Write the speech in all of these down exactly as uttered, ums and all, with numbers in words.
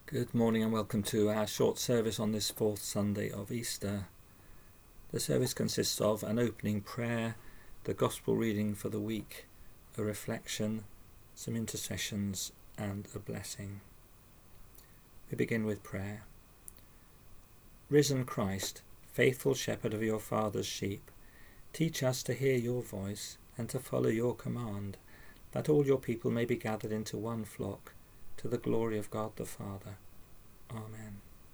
Good morning and welcome to our short service on this fourth Sunday of Easter. The service consists of an opening prayer, the Gospel reading for the week, a reflection, some intercessions and a blessing. We begin with prayer. Risen Christ, faithful shepherd of your Father's sheep, teach us to hear your voice and to follow your command, that all your people may be gathered into one flock, to the glory of God the Father. Amen.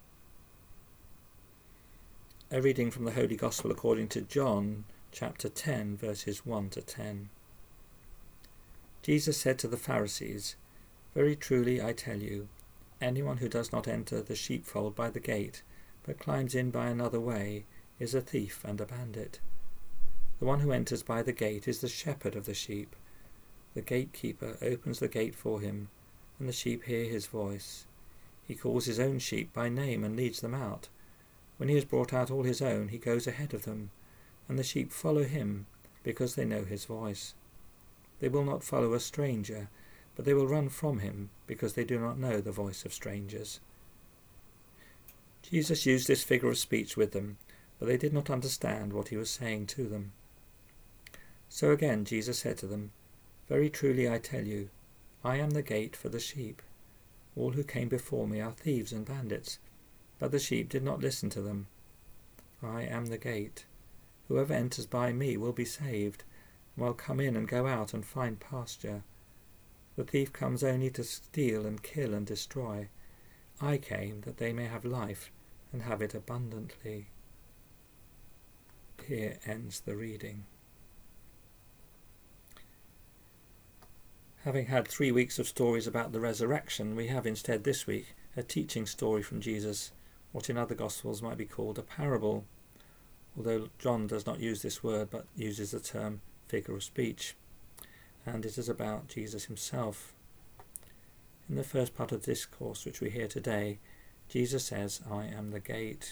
A reading from the Holy Gospel according to John, chapter ten, verses one to ten. Jesus said to the Pharisees, "Very truly I tell you, anyone who does not enter the sheepfold by the gate, but climbs in by another way, is a thief and a bandit. The one who enters by the gate is the shepherd of the sheep. The gatekeeper opens the gate for him, and the sheep hear his voice. He calls his own sheep by name and leads them out. When he has brought out all his own, he goes ahead of them, and the sheep follow him, because they know his voice. They will not follow a stranger, but they will run from him, because they do not know the voice of strangers." Jesus used this figure of speech with them, but they did not understand what he was saying to them. So again Jesus said to them, "Very truly I tell you, I am the gate for the sheep. All who came before me are thieves and bandits, but the sheep did not listen to them. I am the gate. Whoever enters by me will be saved, and will come in and go out and find pasture. The thief comes only to steal and kill and destroy. I came that they may have life and have it abundantly." Here ends the reading. Having had three weeks of stories about the resurrection, we have instead this week a teaching story from Jesus, what in other Gospels might be called a parable, although John does not use this word but uses the term figure of speech, and it is about Jesus himself. In the first part of the discourse which we hear today, Jesus says, "I am the gate."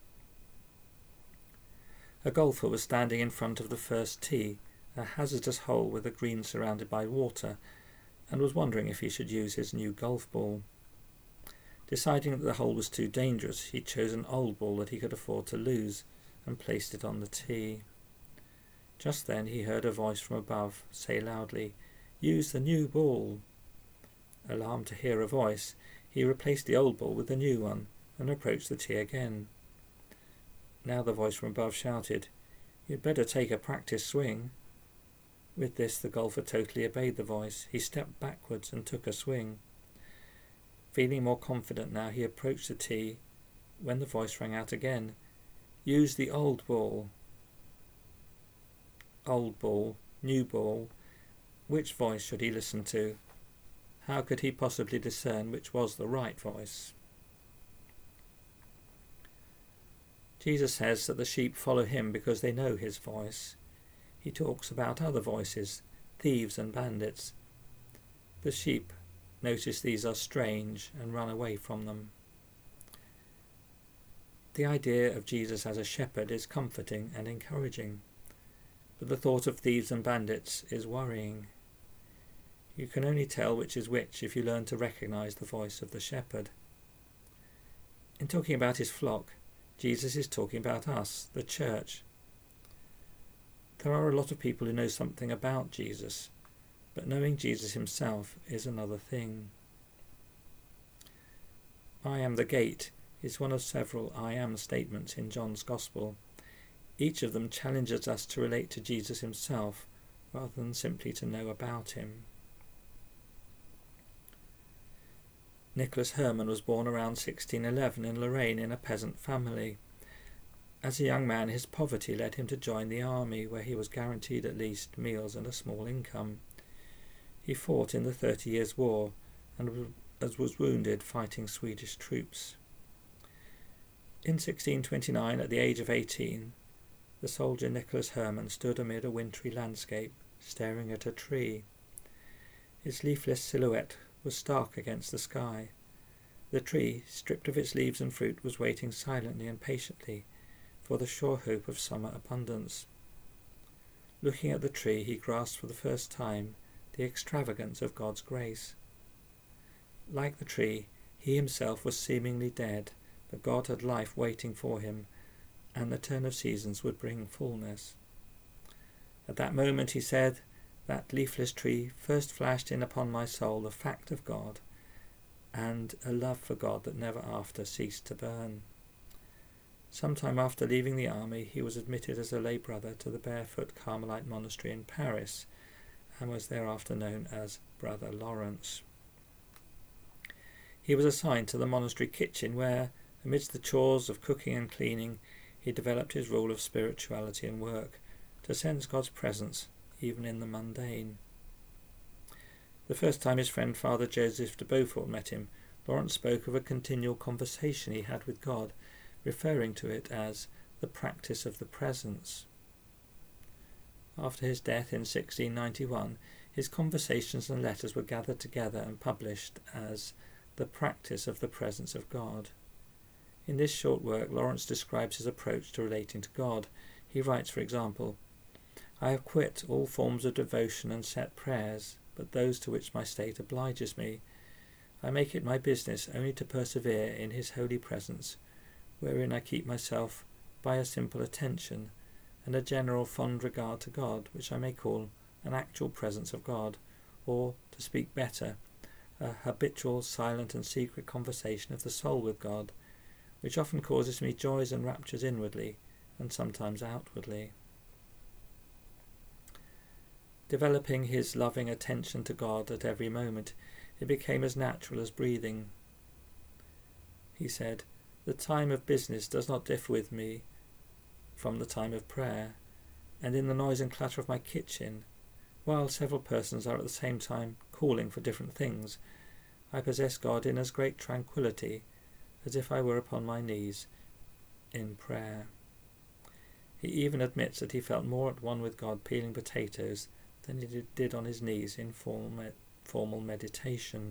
A golfer was standing in front of the first tee, a hazardous hole with a green surrounded by water, and was wondering if he should use his new golf ball. Deciding that the hole was too dangerous, he chose an old ball that he could afford to lose and placed it on the tee. Just then he heard a voice from above say loudly, "Use the new ball." Alarmed to hear a voice, he replaced the old ball with the new one and approached the tee again. Now the voice from above shouted, "You'd better take a practice swing." With this, the golfer totally obeyed the voice. He stepped backwards and took a swing. Feeling more confident now, he approached the tee when the voice rang out again, "Use the old ball." Old ball, new ball. Which voice should he listen to? How could he possibly discern which was the right voice? Jesus says that the sheep follow him because they know his voice. He talks about other voices, thieves and bandits. The sheep notice these are strange and run away from them. The idea of Jesus as a shepherd is comforting and encouraging, but the thought of thieves and bandits is worrying. You can only tell which is which if you learn to recognize the voice of the shepherd. In talking about his flock, Jesus is talking about us, the church. There are a lot of people who know something about Jesus, but knowing Jesus himself is another thing. "I am the gate" is one of several I am statements in John's Gospel. Each of them challenges us to relate to Jesus himself rather than simply to know about him. Nicholas Herman was born around sixteen eleven in Lorraine in a peasant family. As a young man, his poverty led him to join the army, where he was guaranteed at least meals and a small income. He fought in the Thirty Years' War and was wounded fighting Swedish troops. In sixteen twenty-nine, at the age of eighteen, the soldier Nicholas Herman stood amid a wintry landscape, staring at a tree. Its leafless silhouette was stark against the sky. The tree, stripped of its leaves and fruit, was waiting silently and patiently for the sure hope of summer abundance. Looking at the tree, he grasped for the first time the extravagance of God's grace. Like the tree, He himself was seemingly dead, but God had life waiting for him, and the turn of seasons would bring fullness. At that moment, he said, that leafless tree first flashed in upon my soul the fact of God, and a love for God that never after ceased to burn. Some time after leaving the army, he was admitted as a lay brother to the Barefoot Carmelite Monastery in Paris, and was thereafter known as Brother Lawrence. He was assigned to the monastery kitchen, where, amidst the chores of cooking and cleaning, he developed his rule of spirituality and work, to sense God's presence even in the mundane. The first time his friend Father Joseph de Beaufort met him, Lawrence spoke of a continual conversation he had with God, referring to it as the practice of the presence. After his death in sixteen ninety-one, his conversations and letters were gathered together and published as the practice of the presence of God. In this short work, Lawrence describes his approach to relating to God. He writes, for example, I have quit all forms of devotion and set prayers, but those to which my state obliges me. I make it my business only to persevere in his holy presence, wherein I keep myself by a simple attention and a general fond regard to God, which I may call an actual presence of God, or, to speak better, a habitual, silent and secret conversation of the soul with God, which often causes me joys and raptures inwardly, and sometimes outwardly. Developing his loving attention to God at every moment, it became as natural as breathing. He said, the time of business does not differ with me from the time of prayer, and in the noise and clatter of my kitchen, while several persons are at the same time calling for different things, I possess God in as great tranquillity as if I were upon my knees in prayer. He even admits that he felt more at one with God peeling potatoes than he did on his knees in formal meditation.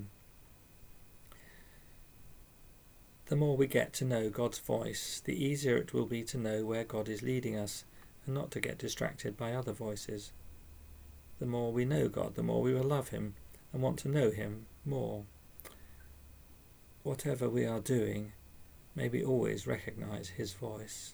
The more we get to know God's voice, the easier it will be to know where God is leading us, and not to get distracted by other voices. The more we know God, the more we will love him and want to know him more. Whatever we are doing, may we always recognize his voice.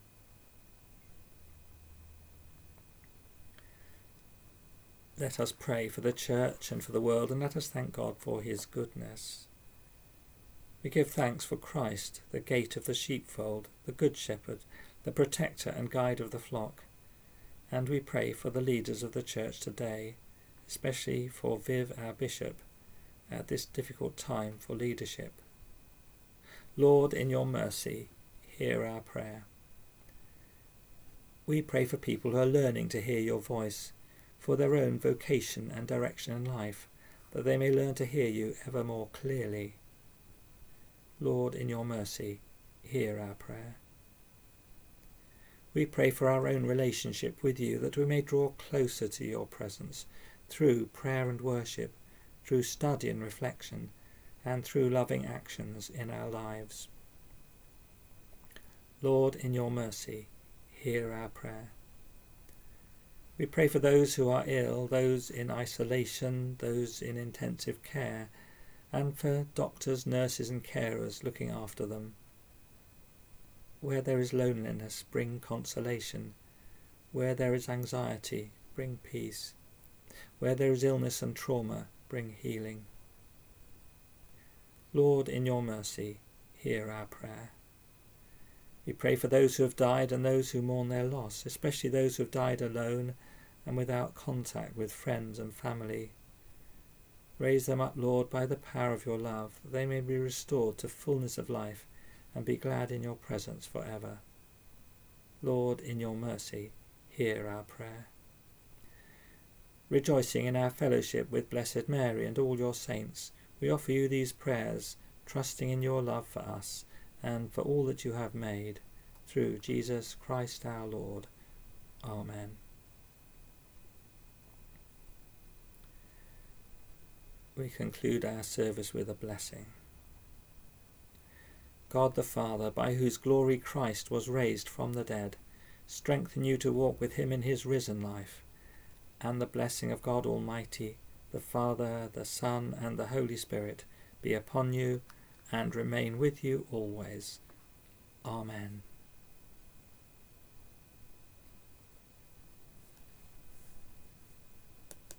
Let us pray for the Church and for the world, and let us thank God for his goodness. We give thanks for Christ, the gate of the sheepfold, the Good Shepherd, the protector and guide of the flock. And we pray for the leaders of the Church today, especially for Viv, our Bishop, at this difficult time for leadership. Lord, in your mercy, hear our prayer. We pray for people who are learning to hear your voice, for their own vocation and direction in life, that they may learn to hear you ever more clearly. Lord, in your mercy, hear our prayer. We pray for our own relationship with you, that we may draw closer to your presence through prayer and worship, through study and reflection, and through loving actions in our lives. Lord, in your mercy, hear our prayer. We pray for those who are ill, those in isolation, those in intensive care, and for doctors, nurses and carers looking after them. Where there is loneliness, bring consolation. Where there is anxiety, bring peace. Where there is illness and trauma, bring healing. Lord, in your mercy, hear our prayer. We pray for those who have died and those who mourn their loss, especially those who have died alone and without contact with friends and family. Raise them up, Lord, by the power of your love, that they may be restored to fullness of life and be glad in your presence forever. Lord, in your mercy, hear our prayer. Rejoicing in our fellowship with Blessed Mary and all your saints, we offer you these prayers, trusting in your love for us and for all that you have made, through Jesus Christ our Lord. Amen. We conclude our service with a blessing. God the Father, by whose glory Christ was raised from the dead, strengthen you to walk with him in his risen life, and the blessing of God Almighty, the Father, the Son, and the Holy Spirit be upon you and remain with you always. Amen.